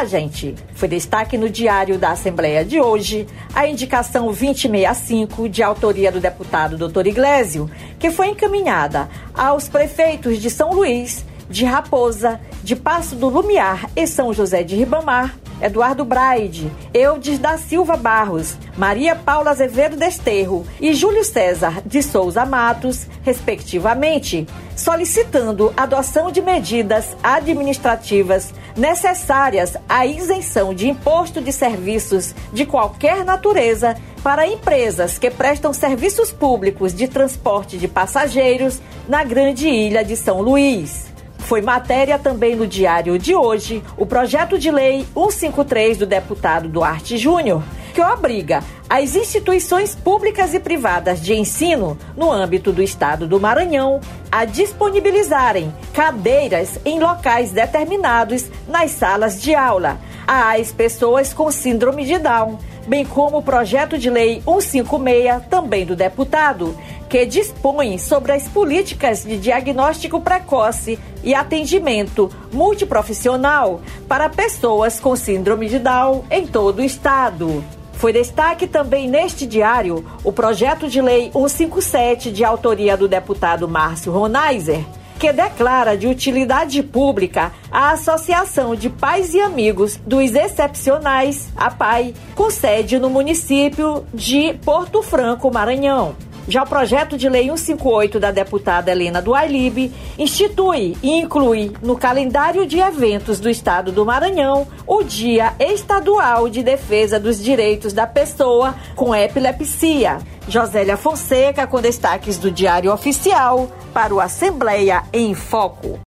tá, gente? Foi destaque no Diário da Assembleia de hoje a indicação 2065, de autoria do deputado Dr. Iglesio, que foi encaminhada aos prefeitos de São Luís, de Raposa, de Passo do Lumiar e São José de Ribamar, Eduardo Braide, Eudes da Silva Barros, Maria Paula Azevedo Desterro e Júlio César de Souza Matos, respectivamente, solicitando a adoção de medidas administrativas necessárias à isenção de imposto de serviços de qualquer natureza para empresas que prestam serviços públicos de transporte de passageiros na grande ilha de São Luís. Foi matéria também no Diário de hoje o projeto de lei 153 do deputado Duarte Júnior, que obriga as instituições públicas e privadas de ensino no âmbito do estado do Maranhão a disponibilizarem cadeiras em locais determinados nas salas de aula às pessoas com síndrome de Down, bem como o projeto de lei 156, também do deputado, que dispõe sobre as políticas de diagnóstico precoce e atendimento multiprofissional para pessoas com síndrome de Down em todo o estado. Foi destaque também neste diário o projeto de lei 157, de autoria do deputado Márcio Ronaiser, que declara de utilidade pública a Associação de Pais e Amigos dos Excepcionais, APAE, com sede no município de Porto Franco, Maranhão. Já o projeto de lei 158 da deputada Helena do Ailib institui e inclui no calendário de eventos do estado do Maranhão o Dia Estadual de Defesa dos Direitos da Pessoa com Epilepsia. Josélia Fonseca, com destaques do Diário Oficial, para o Assembleia em Foco.